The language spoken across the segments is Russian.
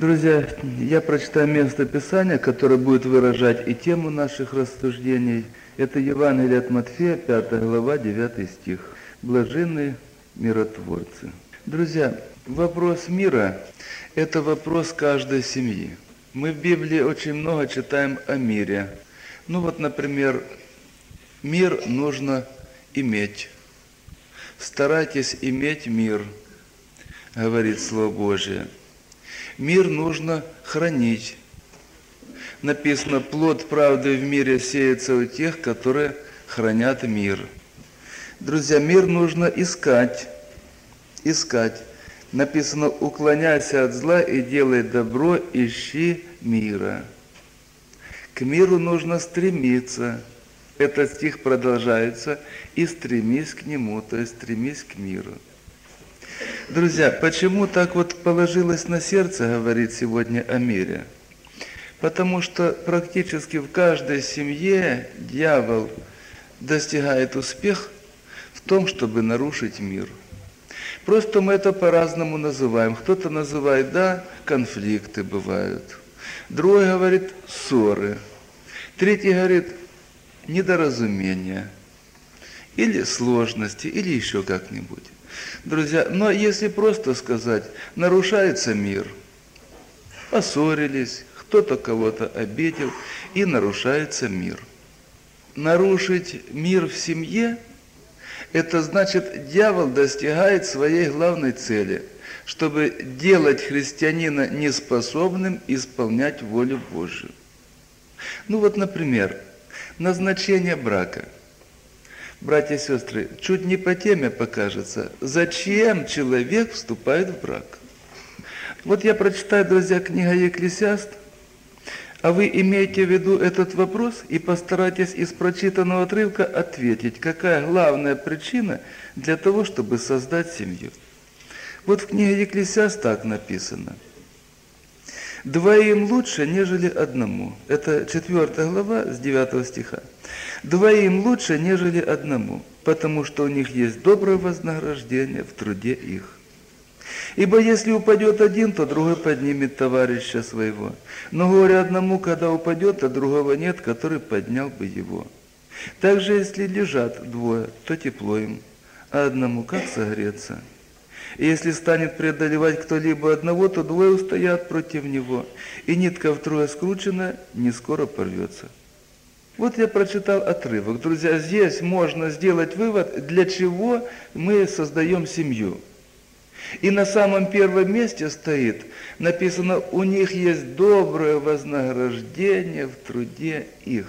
Друзья, я прочитаю место Писания, которое будет выражать и тему наших рассуждений. Это Евангелие от Матфея, 5 глава, 9 стих. Блаженные миротворцы. Друзья, вопрос мира – это вопрос каждой семьи. Мы в Библии очень много читаем о мире. Например, мир нужно иметь. Старайтесь иметь мир, говорит Слово Божие. Мир нужно хранить. Написано, плод правды в мире сеется у тех, которые хранят мир. Друзья, мир нужно искать. Написано, уклоняйся от зла и делай добро, ищи мира. К миру нужно стремиться. Этот стих продолжается, и стремись к нему, то есть стремись к миру. Друзья, почему так положилось на сердце говорить сегодня о мире? Потому что практически в каждой семье дьявол достигает успеха в том, чтобы нарушить мир. Просто мы это по-разному называем. Кто-то называет, конфликты бывают. Другой говорит, ссоры. Третий говорит, недоразумения. Или сложности, или еще как-нибудь. Друзья, но если просто сказать, нарушается мир, поссорились, кто-то кого-то обидел, и нарушается мир. Нарушить мир в семье, это значит, дьявол достигает своей главной цели, чтобы делать христианина неспособным исполнять волю Божию. Например, назначение брака. Братья и сестры, чуть не по теме покажется, зачем человек вступает в брак. Я прочитаю, друзья, книга Екклесиаст, а вы имейте в виду этот вопрос и постарайтесь из прочитанного отрывка ответить, какая главная причина для того, чтобы создать семью. В книге Екклесиаст так написано. «Двоим лучше, нежели одному». Это 4 глава с 9 стиха. «Двоим лучше, нежели одному, потому что у них есть доброе вознаграждение в труде их. Ибо если упадет один, то другой поднимет товарища своего. Но горе одному, когда упадет, а другого нет, который поднял бы его. Также, если лежат двое, то тепло им, а одному как согреться? И если станет преодолевать кто-либо одного, то двое устоят против него, и нитка втрое скрученная не скоро порвется». Я прочитал отрывок. Друзья, здесь можно сделать вывод, для чего мы создаем семью. И на самом первом месте стоит, написано, у них есть доброе вознаграждение в труде их.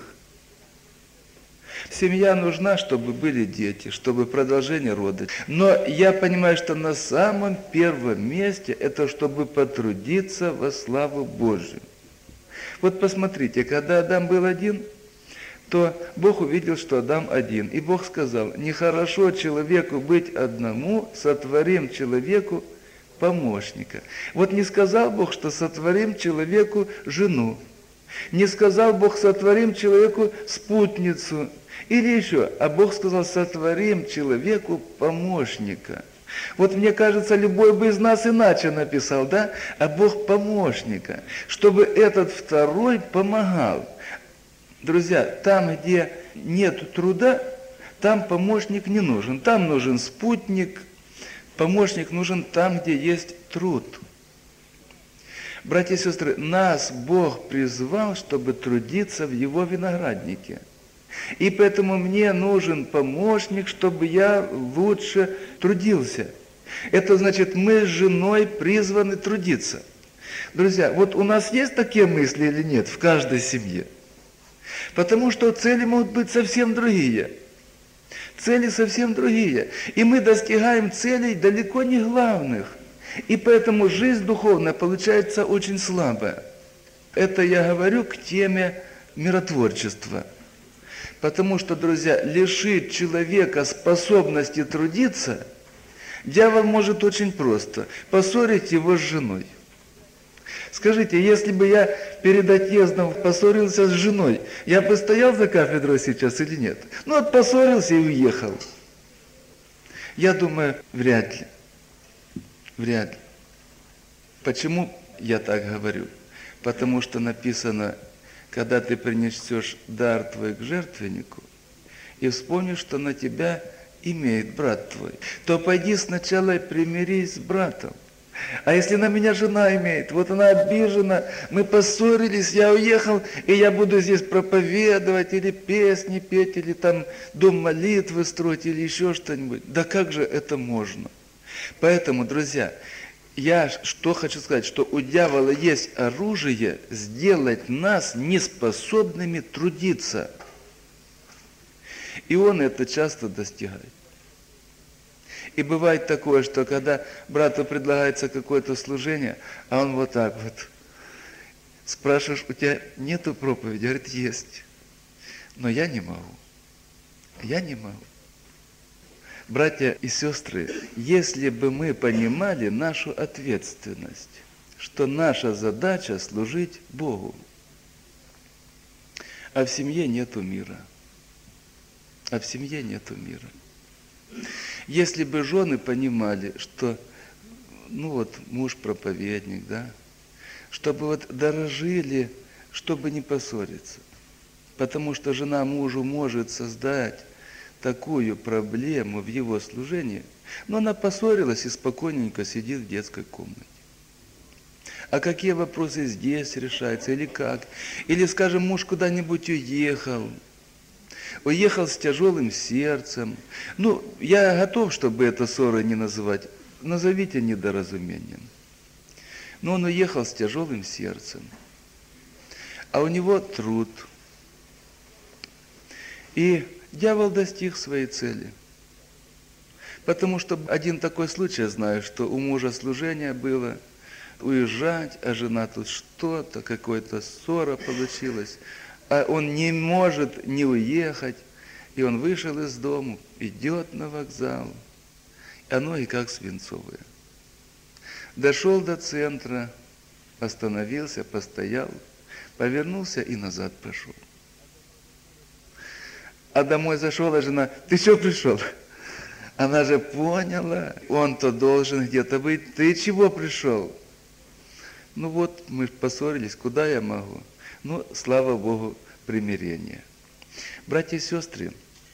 Семья нужна, чтобы были дети, чтобы продолжение рода. Но я понимаю, что на самом первом месте это чтобы потрудиться во славу Божию. Посмотрите, когда Адам был один, то Бог увидел, что Адам один. И Бог сказал, нехорошо человеку быть одному, сотворим человеку помощника. Не сказал Бог, что сотворим человеку жену. Не сказал Бог, сотворим человеку спутницу. Или еще, а Бог сказал, сотворим человеку помощника. Мне кажется, любой бы из нас иначе написал, а Бог помощника, чтобы этот второй помогал. Друзья, там, где нет труда, там помощник не нужен. Там нужен спутник, помощник нужен там, где есть труд. Братья и сестры, нас Бог призвал, чтобы трудиться в Его винограднике. И поэтому мне нужен помощник, чтобы я лучше трудился. Это значит, мы с женой призваны трудиться. Друзья, у нас есть такие мысли или нет в каждой семье? Потому что цели могут быть совсем другие. Цели совсем другие. И мы достигаем целей далеко не главных. И поэтому жизнь духовная получается очень слабая. Это я говорю к теме миротворчества. Потому что, друзья, лишить человека способности трудиться, дьявол может очень просто поссорить его с женой. Скажите, если бы я перед отъездом поссорился с женой, я бы стоял за кафедрой сейчас или нет? Поссорился и уехал. Я думаю, вряд ли. Почему? я так говорю? Потому что написано, когда ты принесешь дар твой к жертвеннику, и вспомнишь, что на тебя имеет брат твой, то пойди сначала и примирись с братом. А если на меня жена имеет, вот она обижена, мы поссорились, я уехал, и я буду здесь проповедовать, или песни петь, или там дом молитвы строить, или еще что-нибудь. Да как же это можно? Поэтому, друзья, я что хочу сказать, что у дьявола есть оружие сделать нас неспособными трудиться. И он это часто достигает. И бывает такое, что когда брату предлагается какое-то служение, а он вот так вот. Спрашиваешь, у тебя нету проповеди? Говорит, есть. Но я не могу. Я не могу. Братья и сестры, если бы мы понимали нашу ответственность, что наша задача служить Богу, а в семье нету мира. А в семье нету мира. Если бы жены понимали, что, муж проповедник, да, чтобы вот дорожили, чтобы не поссориться. Потому что жена мужу может создать такую проблему в его служении, но она поссорилась и спокойненько сидит в детской комнате. А какие вопросы здесь решаются, или как? Или, скажем, муж куда-нибудь уехал с тяжелым сердцем. Я готов, чтобы это ссорой не называть. Назовите недоразумением. Но он уехал с тяжелым сердцем. А у него труд. И дьявол достиг своей цели. Потому что один такой случай, я знаю, что у мужа служение было уезжать, а жена тут что-то, какая-то ссора получилась. А он не может не уехать. И он вышел из дома, идет на вокзал. А ноги как свинцовые. Дошел до центра, остановился, постоял, повернулся и назад пошел. А домой зашел, а жена, ты что пришел? Она же поняла, он-то должен где-то быть. Ты чего пришел? Мы поссорились, куда я могу? Слава Богу, примирение. Братья и сестры,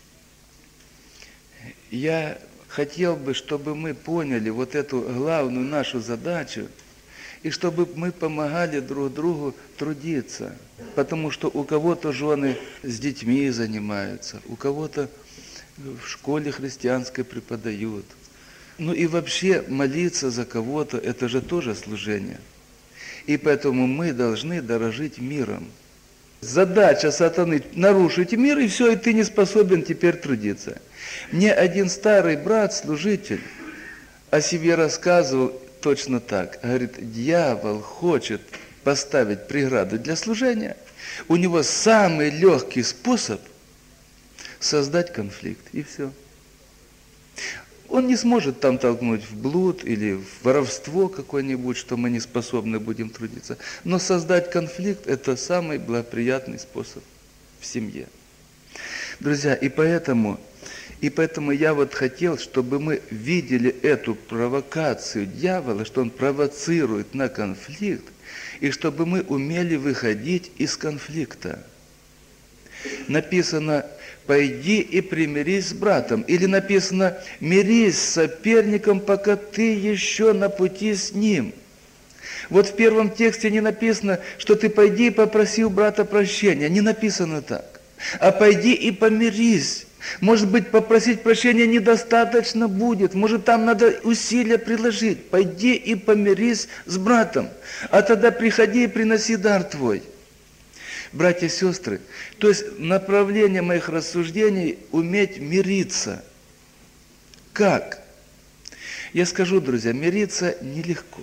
я хотел бы, чтобы мы поняли вот эту главную нашу задачу, и чтобы мы помогали друг другу трудиться. Потому что у кого-то жены с детьми занимаются, у кого-то в школе христианской преподают. И вообще молиться за кого-то, это же тоже служение. И поэтому мы должны дорожить миром. Задача сатаны – нарушить мир, и все, и ты не способен теперь трудиться. Мне один старый брат, служитель, о себе рассказывал точно так. Говорит, дьявол хочет поставить преграду для служения. У него самый легкий способ – создать конфликт, и все. Он не сможет там толкнуть в блуд или в воровство какое-нибудь, что мы не способны будем трудиться. Но создать конфликт – это самый благоприятный способ в семье. Друзья, и поэтому я хотел, чтобы мы видели эту провокацию дьявола, что он провоцирует на конфликт, и чтобы мы умели выходить из конфликта. Написано «пойди и примирись с братом». Или написано «мирись с соперником, пока ты еще на пути с ним». Вот в первом тексте не написано, что ты пойди и попроси у брата прощения. Не написано так. А пойди и помирись. Может быть, попросить прощения недостаточно будет. Может, там надо усилия приложить. Пойди и помирись с братом. А тогда приходи и приноси дар твой. Братья и сестры, то есть направление моих рассуждений – уметь мириться. Как? Я скажу, друзья, мириться нелегко.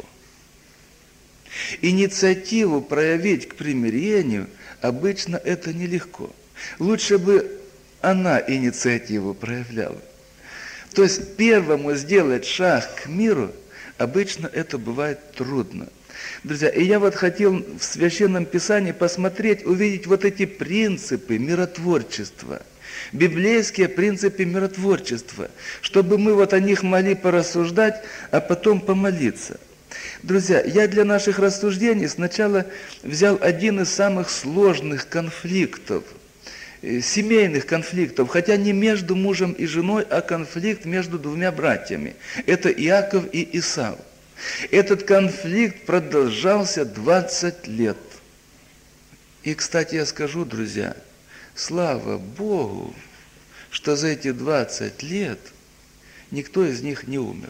Инициативу проявить к примирению обычно это нелегко. Лучше бы она инициативу проявляла. То есть первому сделать шаг к миру обычно это бывает трудно. Друзья, и я хотел в Священном Писании посмотреть, увидеть вот эти принципы миротворчества, библейские принципы миротворчества, чтобы мы о них могли порассуждать, а потом помолиться. Друзья, я для наших рассуждений сначала взял один из самых сложных конфликтов, семейных конфликтов, хотя не между мужем и женой, а конфликт между двумя братьями. Это Иаков и Исав. Этот конфликт продолжался 20 лет. И, кстати, я скажу, друзья, слава Богу, что за эти 20 лет никто из них не умер.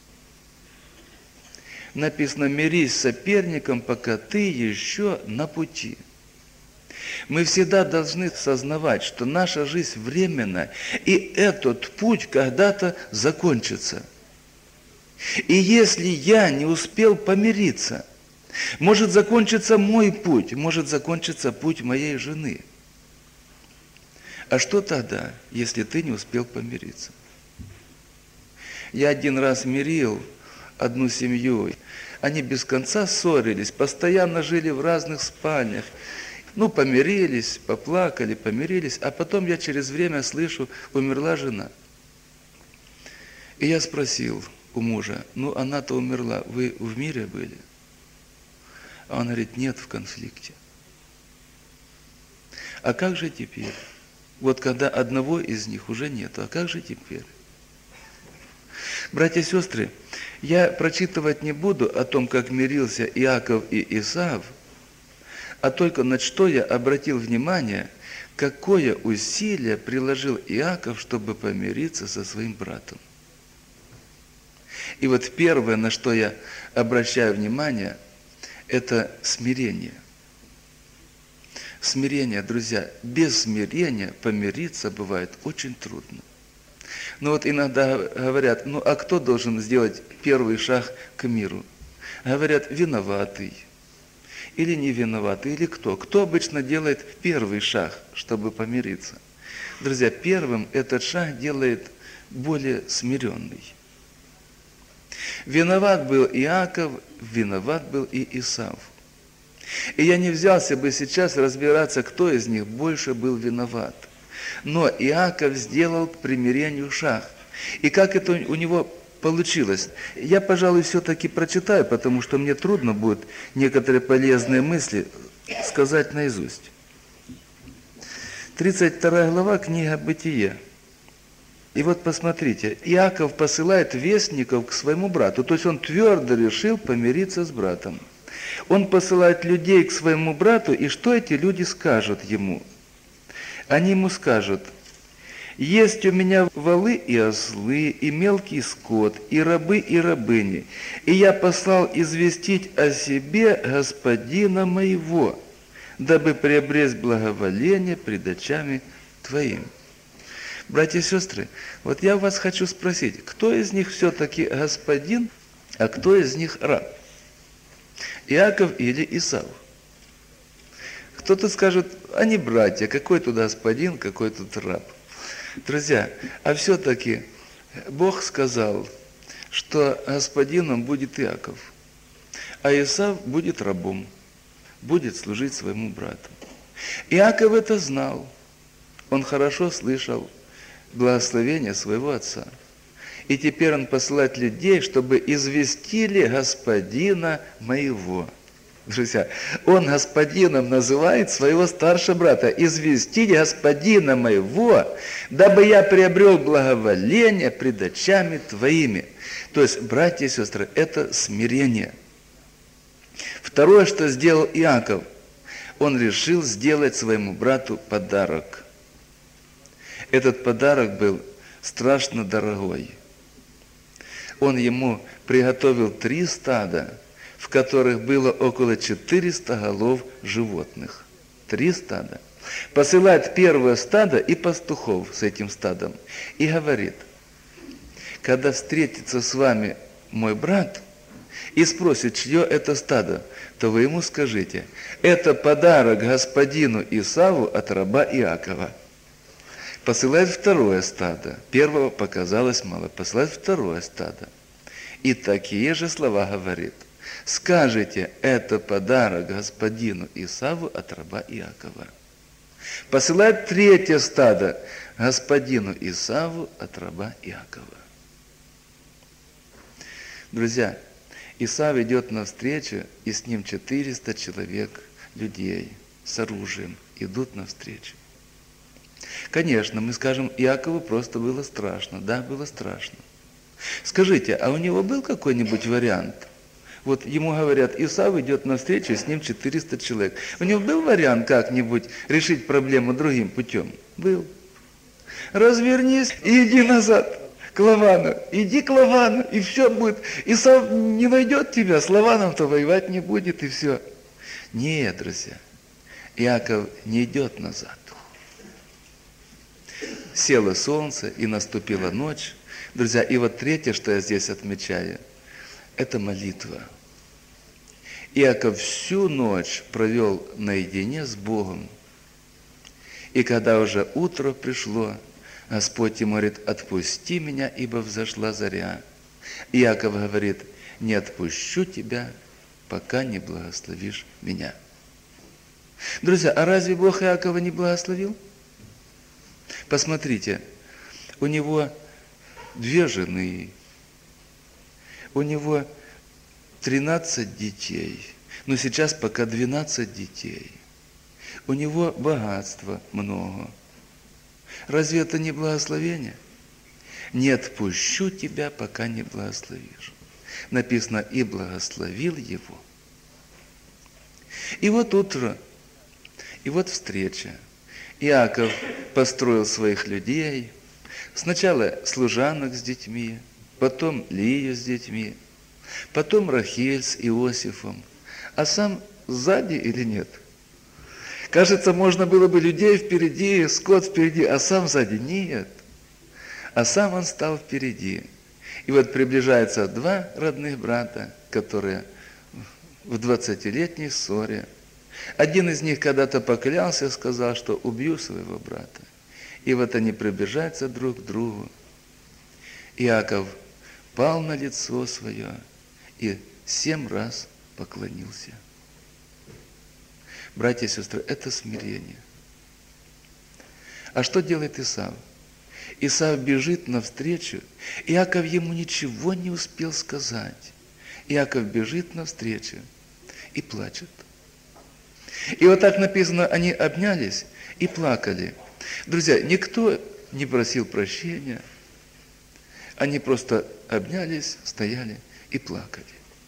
Написано: «Мирись с соперником, пока ты еще на пути». Мы всегда должны сознавать, что наша жизнь временна, и этот путь когда-то закончится. И если я не успел помириться, может закончиться мой путь, может закончиться путь моей жены. А что тогда, если ты не успел помириться? Я один раз мирил одну семью. Они без конца ссорились, постоянно жили в разных спальнях. Помирились, поплакали, помирились, а потом я через время слышу: умерла жена. И я спросил у мужа: она-то умерла, вы в мире были? А он говорит: нет, в конфликте. А как же теперь? Вот когда одного из них уже нету, а как же теперь? Братья и сестры, я прочитывать не буду о том, как мирился Иаков и Исав, а только на что я обратил внимание, какое усилие приложил Иаков, чтобы помириться со своим братом. И вот первое, на что я обращаю внимание, это смирение. Смирение, друзья, без смирения помириться бывает очень трудно. Иногда говорят: а кто должен сделать первый шаг к миру? Говорят: виноватый. Или не виноватый, или кто? Кто обычно делает первый шаг, чтобы помириться? Друзья, первым этот шаг делает более смиренный. Виноват был Иаков, виноват был и Исав. И я не взялся бы сейчас разбираться, кто из них больше был виноват. Но Иаков сделал к примирению шаг. И как это у него получилось? Я, пожалуй, все-таки прочитаю, потому что мне трудно будет некоторые полезные мысли сказать наизусть. 32 глава, книга Бытие. И вот посмотрите, Иаков посылает вестников к своему брату, то есть он твердо решил помириться с братом. Он посылает людей к своему брату, и что эти люди скажут ему? Они ему скажут: «Есть у меня волы и ослы, и мелкий скот, и рабы, и рабыни, и я послал известить о себе господина моего, дабы приобрести благоволение пред очами твоим». Братья и сестры, вот я вас хочу спросить, кто из них все-таки господин, а кто из них раб? Иаков или Исав? Кто-то скажет: они братья, какой тут господин, какой тут раб. Друзья, а все-таки Бог сказал, что господином будет Иаков, а Исав будет рабом, будет служить своему брату. Иаков это знал, он хорошо слышал благословение своего отца. И теперь он посылает людей, чтобы известили господина моего. Друзья, он господином называет своего старшего брата. «Известить господина моего, дабы я приобрел благоволение пред очами твоими». То есть, братья и сестры, это смирение. Второе, что сделал Иаков, он решил сделать своему брату подарок. Этот подарок был страшно дорогой. Он ему приготовил 3 стада, в которых было около 400 голов животных. 3 стада. Посылает первое стадо и пастухов с этим стадом. И говорит: когда встретится с вами мой брат и спросит, чье это стадо, то вы ему скажите: это подарок господину Исаву от раба Иакова. Посылает второе стадо. Первого показалось мало. Посылает второе стадо. И такие же слова говорит: скажите, это подарок господину Исаву от раба Иакова. Посылает третье стадо господину Исаву от раба Иакова. Друзья, Исав идет навстречу, и с ним 400 человек людей с оружием идут навстречу. Конечно, мы скажем, Иакову просто было страшно. Да, было страшно. Скажите, а у него был какой-нибудь вариант? Вот ему говорят, Исав идет навстречу, с ним 400 человек. У него был вариант как-нибудь решить проблему другим путем? Был. Развернись и иди назад к Лавану. Иди к Лавану, и все будет. Исав не найдет тебя, с Лаваном-то воевать не будет, и все. Нет, друзья, Иаков не идет назад. Село солнце, и наступила ночь. Друзья, и вот третье, что я здесь отмечаю, это молитва. Иаков всю ночь провел наедине с Богом. И когда уже утро пришло, Господь ему говорит, отпусти меня, ибо взошла заря. Иаков говорит, не отпущу тебя, пока не благословишь меня. Друзья, а разве Бог Иакова не благословил? Посмотрите, у него 2 жены, у него 13 детей, но сейчас пока 12 детей. У него богатства много. Разве это не благословение? Не отпущу тебя, пока не благословишь. Написано, и благословил его. И вот утро, и вот встреча. Иаков построил своих людей, сначала служанок с детьми, потом Лию с детьми, потом Рахиль с Иосифом, а сам сзади или нет? Кажется, можно было бы людей впереди, скот впереди, а сам сзади. Нет. А сам он стал впереди. И вот приближаются 2 родных брата, которые в 20-летней ссоре. Один из них когда-то поклялся, сказал, что убью своего брата. И вот они приближаются друг к другу. Иаков пал на лицо свое и 7 раз поклонился. Братья и сестры, это смирение. А что делает Исав? Исав бежит навстречу. Иаков ему ничего не успел сказать. Иаков бежит навстречу и плачет. И вот так написано, они обнялись и плакали. Друзья, никто не просил прощения. Они просто обнялись, стояли и плакали.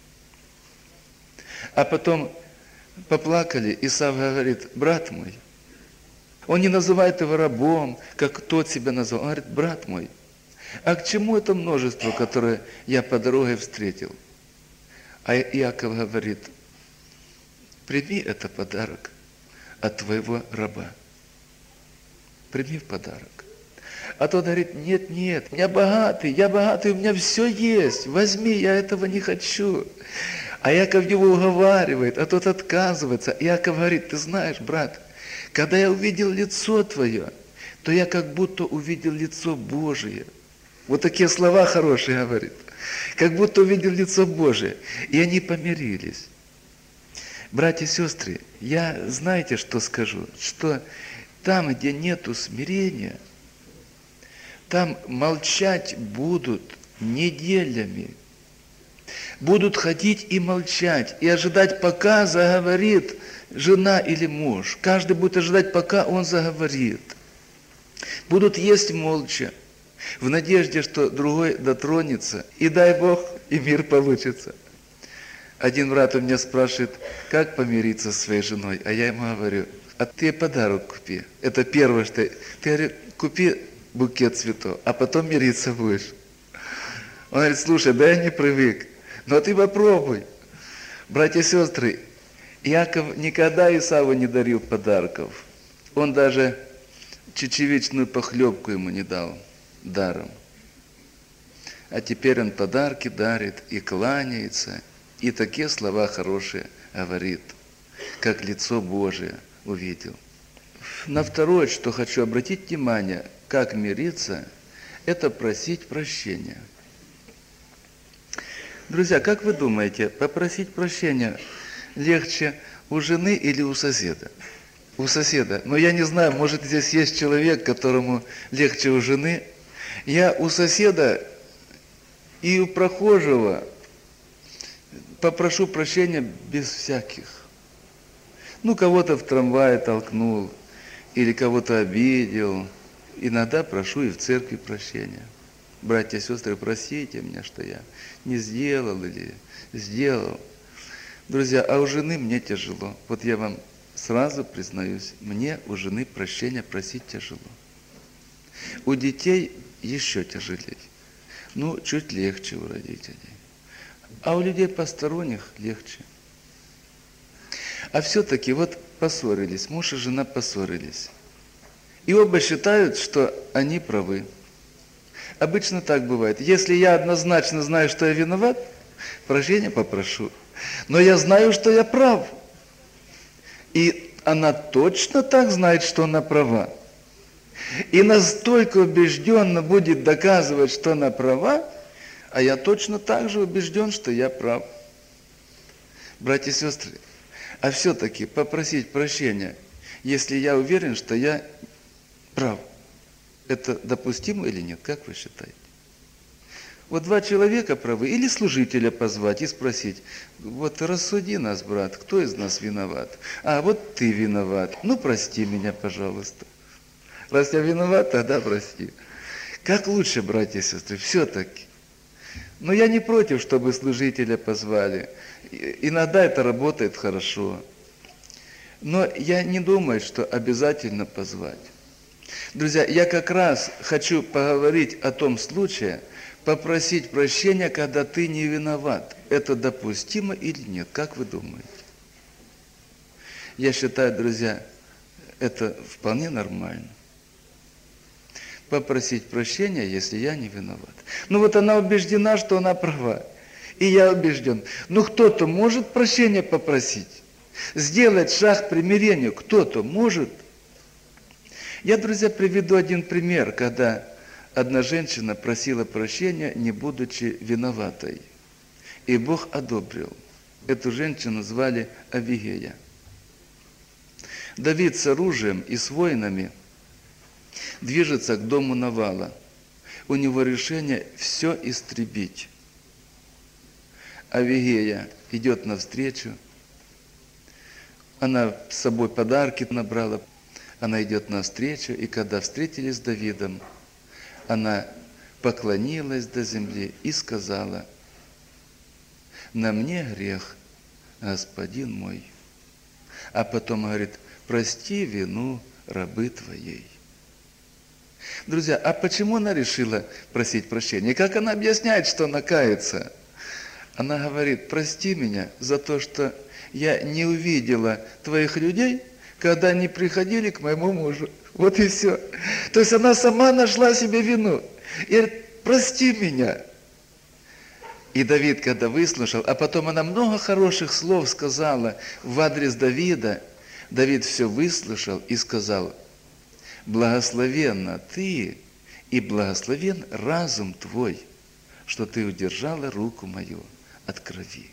А потом поплакали, Исав говорит, брат мой. Он не называет его рабом, как тот себя назвал. Он говорит, брат мой, а к чему это множество, которое я по дороге встретил? А Иаков говорит, прими это подарок от твоего раба. Прими в подарок. А тот говорит, нет, я богатый, у меня все есть, возьми, я этого не хочу. А Иаков его уговаривает, а тот отказывается. Иаков говорит, ты знаешь, брат, когда я увидел лицо твое, то я как будто увидел лицо Божие. Вот такие слова хорошие говорит. Как будто увидел лицо Божие. И они помирились. Братья и сестры, я знаете, что скажу? Что там, где нету смирения, там молчать будут неделями. Будут ходить и молчать, и ожидать, пока заговорит жена или муж. Каждый будет ожидать, пока он заговорит. Будут есть молча, в надежде, что другой дотронется, и дай Бог, и мир получится. Один брат у меня спрашивает, как помириться со своей женой, а я ему говорю, а ты подарок купи. Это первое, что... Ты говоришь, купи букет цветов, а потом мириться будешь. Он говорит, слушай, да я не привык, но ты попробуй. Братья и сестры, Иаков никогда Исаву не дарил подарков. Он даже чечевичную похлебку ему не дал даром. А теперь он подарки дарит и кланяется, и такие слова хорошие говорит, как лицо Божие увидел. На второе, что хочу обратить внимание, как мириться, это просить прощения. Друзья, как вы думаете, попросить прощения легче у жены или у соседа? У соседа. Но я не знаю, может, здесь есть человек, которому легче у жены. Я у соседа и у прохожего попрошу прощения без всяких. Ну, кого-то в трамвае толкнул, или кого-то обидел. Иногда прошу и в церкви прощения. Братья и сестры, простите меня, что я не сделал или сделал. Друзья, а у жены мне тяжело. Вот я вам сразу признаюсь, мне у жены прощения просить тяжело. У детей еще тяжелее. Ну, чуть легче у родителей. А у людей посторонних легче. А все-таки вот поссорились, муж и жена поссорились. И оба считают, что они правы. Обычно так бывает. Если я однозначно знаю, что я виноват, прощения попрошу. Но я знаю, что я прав. И она точно так знает, что она права. И настолько убежденно будет доказывать, что она права, а я точно так же убежден, что я прав. Братья и сестры, а все-таки попросить прощения, если я уверен, что я прав, это допустимо или нет? Как вы считаете? Вот два человека правы, или служителя позвать и спросить, вот рассуди нас, брат, кто из нас виноват? А вот ты виноват, ну прости меня, пожалуйста. Раз я виноват, тогда прости. Как лучше, братья и сестры, все-таки. Но я не против, чтобы служителя позвали. Иногда это работает хорошо. Но я не думаю, что обязательно позвать. Друзья, я как раз хочу поговорить о том случае, попросить прощения, когда ты не виноват. Это допустимо или нет? Как вы думаете? Я считаю, друзья, это вполне нормально. Попросить прощения, если я не виноват. Ну вот она убеждена, что она права. И я убежден. Ну кто-то может прощения попросить? Сделать шаг к примирению кто-то может? Я, друзья, приведу один пример, когда одна женщина просила прощения, не будучи виноватой. И Бог одобрил. Эту женщину звали Авигея. Давид с оружием и с воинами движется к дому Навала. У него решение все истребить. Авигея идет навстречу. Она с собой подарки набрала. Она идет навстречу, и когда встретились с Давидом, она поклонилась до земли и сказала: «На мне грех, господин мой». А потом говорит: «Прости вину рабы твоей». Друзья, а почему она решила просить прощения? И как она объясняет, что она кается? Она говорит: «Прости меня за то, что я не увидела твоих людей, когда они приходили к моему мужу». Вот и все. То есть она сама нашла себе вину. И говорит: «Прости меня». И Давид, когда выслушал, а потом она много хороших слов сказала в адрес Давида, Давид все выслушал и сказал: «Благословенна ты и благословен разум твой, что ты удержала руку мою от крови».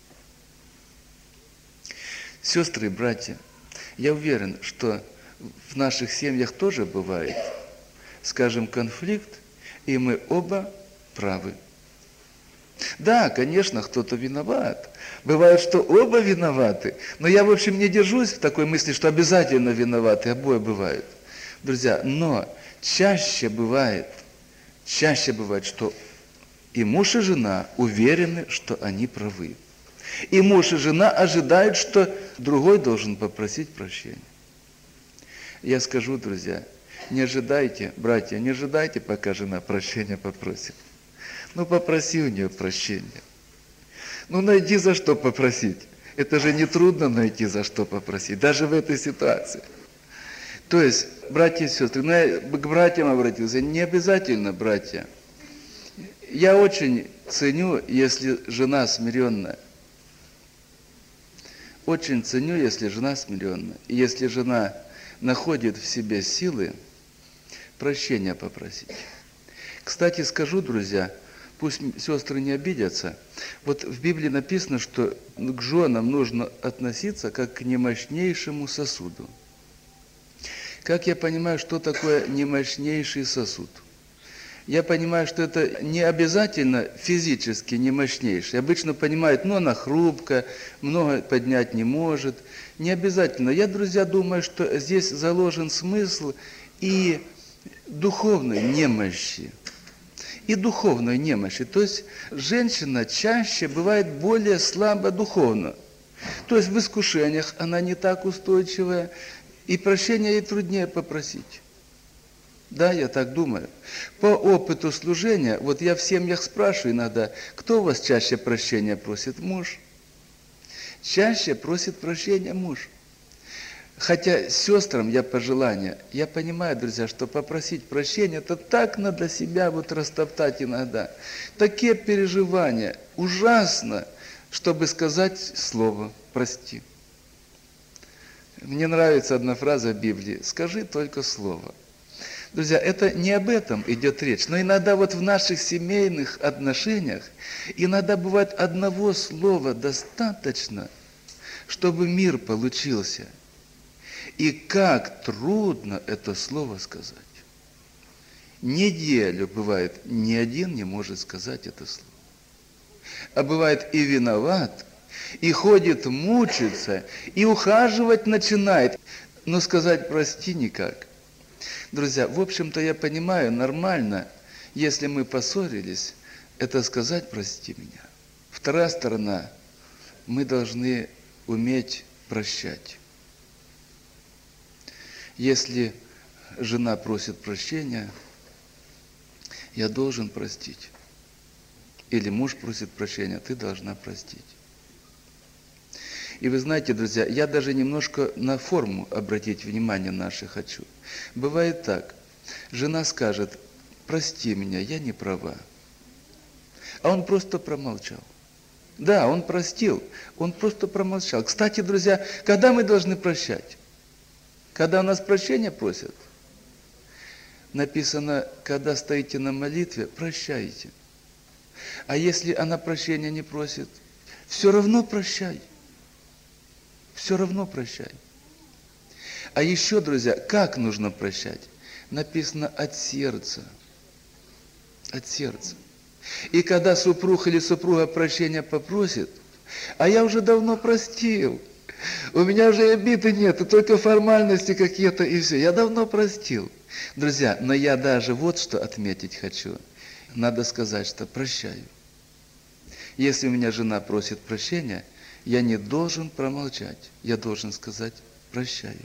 Сестры и братья, я уверен, что в наших семьях тоже бывает, скажем, конфликт, и мы оба правы. Да, конечно, кто-то виноват. Бывает, что оба виноваты. Но я, в общем, не держусь в такой мысли, что обязательно виноваты, обои бывают. Друзья, но чаще бывает, что и муж, и жена уверены, что они правы. И муж, и жена ожидают, что другой должен попросить прощения. Я скажу, друзья, не ожидайте, братья, не ожидайте, пока жена прощения попросит. Ну, попроси у нее прощения. Ну, найди, за что попросить. Это же не трудно найти, за что попросить, даже в этой ситуации. То есть, братья и сестры, ну, я к братьям обратился, не обязательно, братья. Я очень ценю, если жена смиренная. Очень ценю, если жена смиренная. И если жена находит в себе силы прощения попросить. Кстати, скажу, друзья, пусть сестры не обидятся. Вот в Библии написано, что к женам нужно относиться как к немощнейшему сосуду. Как я понимаю, что такое немощнейший сосуд? Я понимаю, что это не обязательно физически не мощнейший. Обычно понимают, ну, она хрупкая, много поднять не может. Не обязательно. Я, друзья, думаю, что здесь заложен смысл и духовной немощи. И духовной немощи. То есть женщина чаще бывает более слабо духовно. То есть в искушениях она не так устойчивая, и прощения ей труднее попросить. Да, я так думаю. По опыту служения, вот я в семьях спрашиваю иногда, кто у вас чаще прощения просит? Муж. Чаще просит прощения муж. Хотя сестрам я пожелания, я понимаю, друзья, что попросить прощения, это так надо себя вот растоптать иногда. Такие переживания, ужасно, чтобы сказать слово «прости». Мне нравится одна фраза в Библии: «Скажи только слово». Друзья, это не об этом идет речь, но иногда вот в наших семейных отношениях, иногда бывает одного слова достаточно, чтобы мир получился. И как трудно это слово сказать. Неделю бывает, ни один не может сказать это слово. А бывает и виноват, и ходит мучиться, и ухаживать начинает, но сказать «прости» никак. Друзья, в общем-то я понимаю, нормально, если мы поссорились, это сказать «прости меня». Вторая сторона, мы должны уметь прощать. Если жена просит прощения, я должен простить. Или муж просит прощения, ты должна простить. И вы знаете, друзья, я даже немножко на форму обратить внимание наше хочу. Бывает так, жена скажет: прости меня, я не права. А он просто промолчал. Да, он простил, он просто промолчал. Кстати, друзья, когда мы должны прощать? Когда у нас прощения просят? Написано, когда стоите на молитве, прощайте. А если она прощения не просит, все равно прощай. Все равно прощай. А еще, друзья, как нужно прощать? Написано от сердца. От сердца. И когда супруг или супруга прощения попросит, а я уже давно простил, у меня уже обиды нет, только формальности какие-то и все. Я давно простил. Друзья, но я даже вот что отметить хочу. Надо сказать, что прощаю. Если у меня жена просит прощения, я не должен промолчать. Я должен сказать прощаю.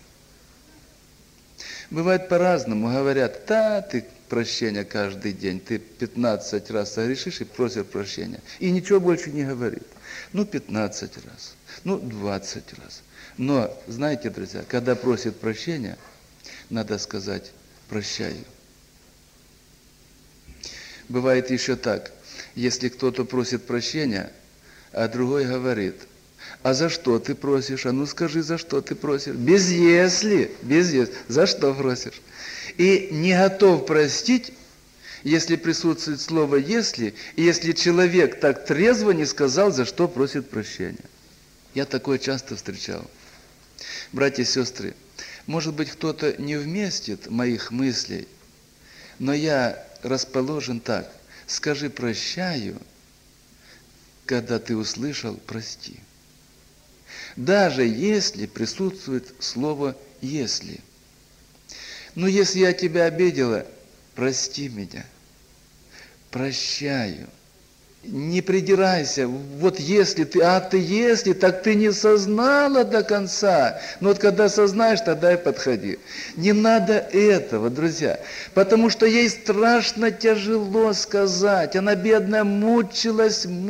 Бывает по-разному. Говорят, да, ты прощения каждый день, ты 15 раз согрешишь и просишь прощения. И ничего больше не говорит. Ну, 15 раз, ну, 20 раз. Но, знаете, друзья, когда просит прощения, надо сказать прощаю. Бывает еще так, если кто-то просит прощения, а другой говорит: а за что ты просишь? А ну скажи, за что ты просишь? Без если. За что просишь? И не готов простить, если присутствует слово «если», и если человек так трезво не сказал, за что просит прощения. Я такое часто встречал. Братья и сестры, может быть, кто-то не вместит моих мыслей, но я расположен так: скажи «прощаю», когда ты услышал «прости». Даже если присутствует слово «если». Но если я тебя обидела, прости меня, прощаю. Не придирайся, вот если ты, так ты не сознала до конца. Но вот когда сознаешь, тогда и подходи. Не надо этого, друзья, потому что ей страшно тяжело сказать. Она, бедная, мучилась, и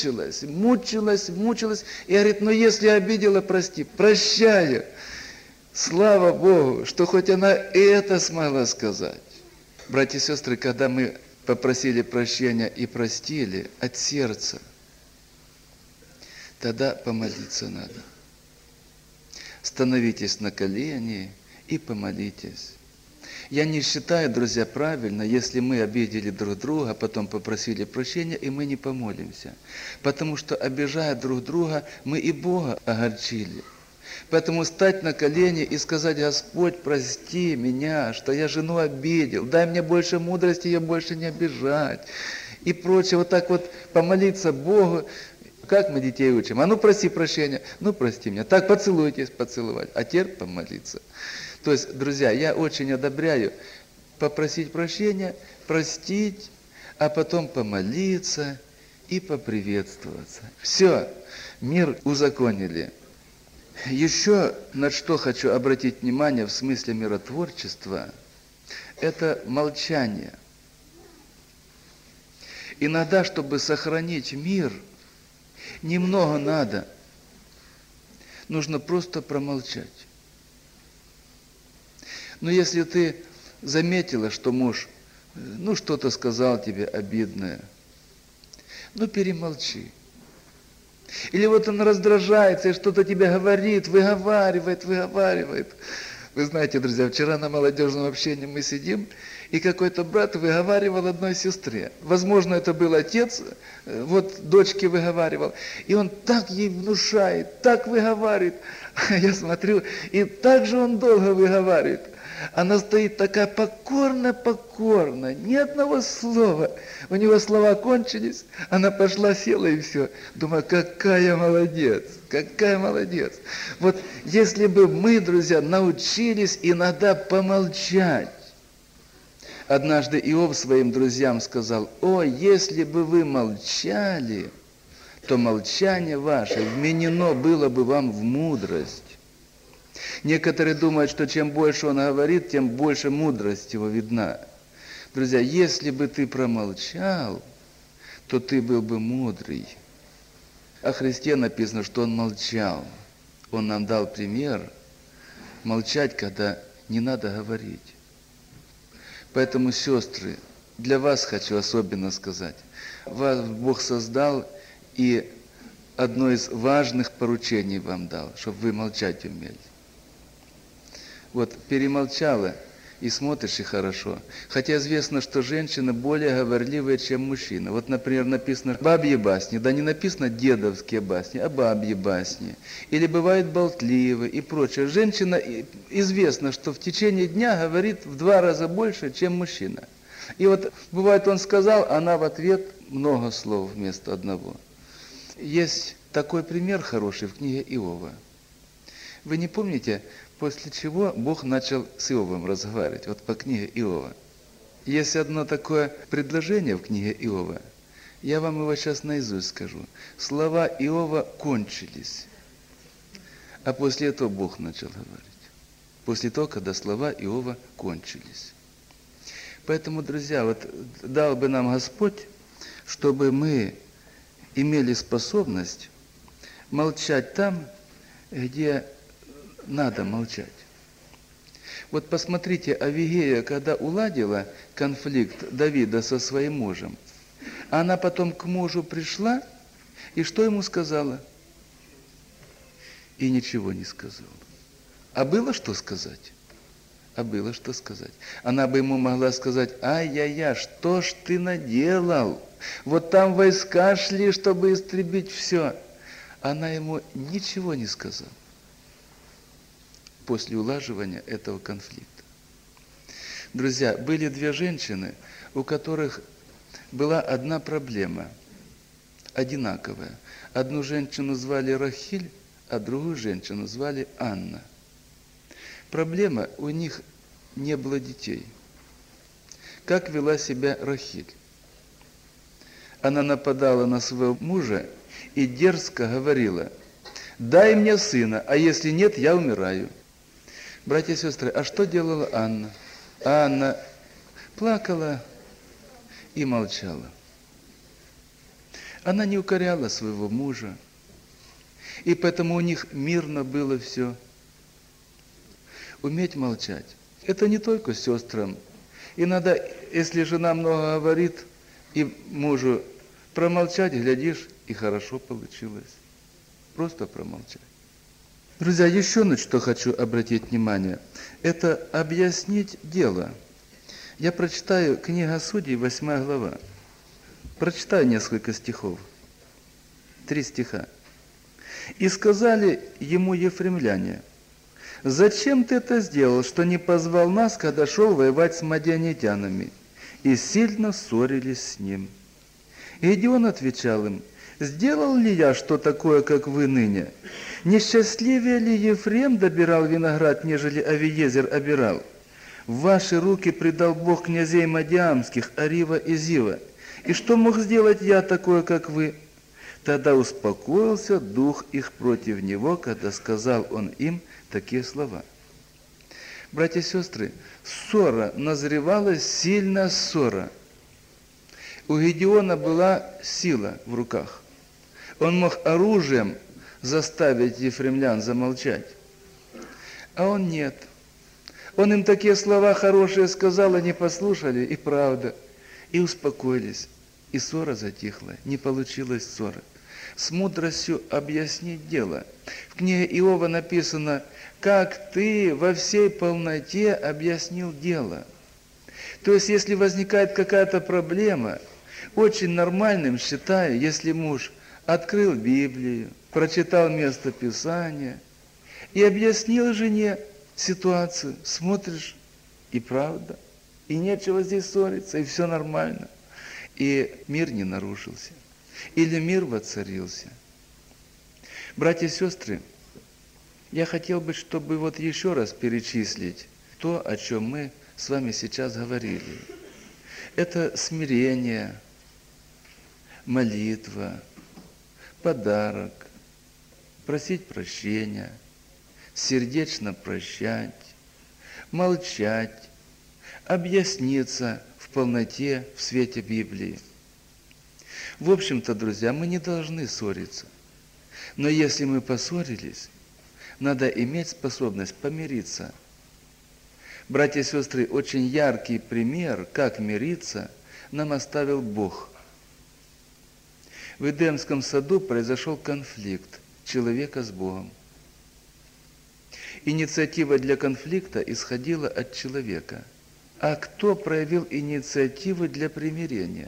говорит: ну если обидела, прости, прощаю. Слава Богу, что хоть она это смогла сказать. Братья и сестры, когда мы попросили прощения и простили от сердца, тогда помолиться надо. Становитесь на колени и помолитесь. Я не считаю, друзья, правильно, если мы обидели друг друга, потом попросили прощения, и мы не помолимся. Потому что, обижая друг друга, мы и Бога огорчили. Поэтому стать на колени и сказать: Господь, прости меня, что я жену обидел, дай мне больше мудрости, ее больше не обижать. И прочее, вот так вот помолиться Богу. Как мы детей учим? А ну проси прощения, ну прости меня. Так поцелуйтесь, поцеловать, а теперь помолиться. То есть, друзья, я очень одобряю попросить прощения, простить, а потом помолиться и поприветствоваться. Все, мир узаконили. Еще на что хочу обратить внимание в смысле миротворчества, это молчание. Иногда, чтобы сохранить мир, немного надо. Нужно просто промолчать. Но если ты заметила, что муж, что-то сказал тебе обидное, перемолчи. Или вот он раздражается и что-то тебе говорит, выговаривает. Вы знаете, друзья, вчера на молодежном общении мы сидим, и какой-то брат выговаривал одной сестре. Возможно, это был отец, вот дочке выговаривал. И он так ей внушает, так выговаривает. Я смотрю, и так же он долго выговаривает. Она стоит такая покорно, ни одного слова. У него слова кончились, она пошла, села и все. Думаю, какая молодец. Вот если бы мы, друзья, научились иногда помолчать. Однажды Иов своим друзьям сказал: «О, если бы вы молчали, то молчание ваше вменено было бы вам в мудрость». Некоторые думают, что чем больше он говорит, тем больше мудрость его видна. Друзья, если бы ты промолчал, то ты был бы мудрый. О Христе написано, что он молчал. Он нам дал пример молчать, когда не надо говорить. Поэтому, сестры, для вас хочу особенно сказать. Вас Бог создал, и одно из важных поручений вам дал, чтобы вы молчать умели. Вот перемолчала, и смотришь, и хорошо. Хотя известно, что женщины более говорливые, чем мужчины. Вот, например, написано бабьи басни, да не написано дедовские басни, а бабьи басни. Или бывают болтливые и прочее. Женщина, известно, что в течение дня говорит в 2 раза больше, чем мужчина. И вот бывает, он сказал, она в ответ много слов вместо одного. Есть такой пример хороший в книге Иова. Вы не помните, после чего Бог начал с Иовом разговаривать? Вот по книге Иова. Есть одно такое предложение в книге Иова. Я вам его сейчас наизусть скажу. Слова Иова кончились. А после этого Бог начал говорить. После того, когда слова Иова кончились. Поэтому, друзья, вот дал бы нам Господь, чтобы мы имели способность молчать там, где надо молчать. Вот посмотрите, Авигея, когда уладила конфликт Давида со своим мужем, она потом к мужу пришла, и что ему сказала? И ничего не сказала. А было что сказать? Она бы ему могла сказать: ай-яй-яй, что ж ты наделал? Вот там войска шли, чтобы истребить все. Она ему ничего не сказала после улаживания этого конфликта. Друзья, были 2 женщины, у которых была одна проблема, одинаковая. Одну женщину звали Рахиль, а другую женщину звали Анна. Проблема: у них не было детей. Как вела себя Рахиль? Она нападала на своего мужа и дерзко говорила: «Дай мне сына, а если нет, я умираю». Братья и сестры, а что делала Анна? Анна плакала и молчала. Она не укоряла своего мужа, и поэтому у них мирно было все. Уметь молчать – это не только сестрам. Иногда, если жена много говорит, и мужу промолчать, глядишь, и хорошо получилось. Просто промолчать. Друзья, еще на что хочу обратить внимание. Это объяснить дело. Я прочитаю книга Судей, 8 глава. Прочитаю несколько стихов. 3 стиха. И сказали ему ефремляне: «Зачем ты это сделал, что не позвал нас, когда шел воевать с мадианитянами?» И сильно ссорились с ним. И Гедеон отвечал им: «Сделал ли я что такое, как вы ныне? Несчастливее ли Ефрем добирал виноград, нежели Авиезер обирал? В ваши руки предал Бог князей Мадиамских, Арива и Зива. И что мог сделать я такое, как вы?» Тогда успокоился дух их против него, когда сказал он им такие слова. Братья и сестры, ссора назревала, сильная ссора. У Гедеона была сила в руках. Он мог оружием заставить ефремлян замолчать. А он нет. Он им такие слова хорошие сказал, они послушали, и правда, и успокоились. И ссора затихла, не получилось ссоры. С мудростью объяснить дело. В книге Иова написано: «Как ты во всей полноте объяснил дело». То есть, если возникает какая-то проблема, очень нормальным считаю, если муж открыл Библию, прочитал место Писания и объяснил жене ситуацию. Смотришь, и правда, и нечего здесь ссориться, и все нормально. И мир не нарушился. Или мир воцарился. Братья и сестры, я хотел бы, чтобы вот еще раз перечислить то, о чем мы с вами сейчас говорили. Это смирение, молитва, подарок, просить прощения, сердечно прощать, молчать, объясниться в полноте в свете Библии. В общем-то, друзья, мы не должны ссориться. Но если мы поссорились, надо иметь способность помириться. Братья и сестры, очень яркий пример, как мириться, нам оставил Бог. В Эдемском саду произошел конфликт человека с Богом. Инициатива для конфликта исходила от человека. А кто проявил инициативу для примирения?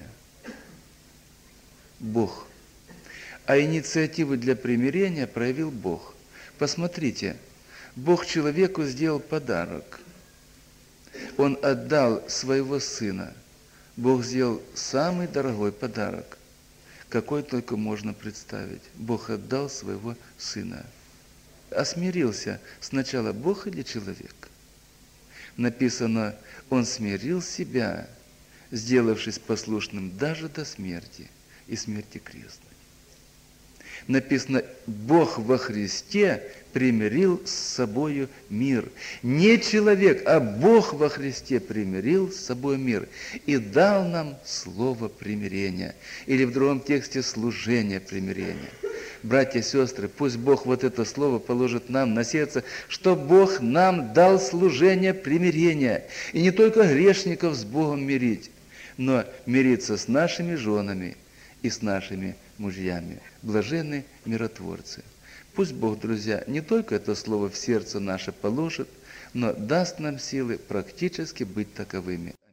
Бог. А инициативу для примирения проявил Бог. Посмотрите, Бог человеку сделал подарок. Он отдал своего сына. Бог сделал самый дорогой подарок, какой только можно представить. Бог отдал своего сына. А смирился сначала Бог или человек? Написано: Он смирил себя, сделавшись послушным даже до смерти, и смерти крестной. Написано: Бог во Христе примирил с собою мир. Не человек, а Бог во Христе примирил с собой мир и дал нам слово примирения. Или в другом тексте служение примирения. Братья и сестры, пусть Бог вот это слово положит нам на сердце, что Бог нам дал служение примирения. И не только грешников с Богом мирить, но мириться с нашими женами и с нашими мужьями. Блаженны миротворцы. Пусть Бог, друзья, не только это слово в сердце наше положит, но даст нам силы практически быть таковыми.